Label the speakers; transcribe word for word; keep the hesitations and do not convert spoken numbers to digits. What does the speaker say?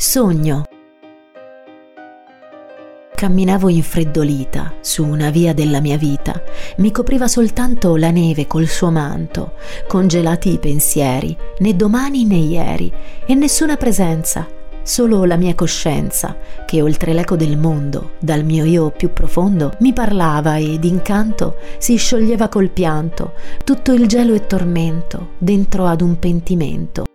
Speaker 1: Sogno. Camminavo infreddolita su una via della mia vita, mi copriva soltanto la neve col suo manto, congelati i pensieri, né domani né ieri, e nessuna presenza, solo la mia coscienza, che oltre l'eco del mondo, dal mio io più profondo, mi parlava e d'incanto si scioglieva col pianto, tutto il gelo e tormento, dentro ad un pentimento.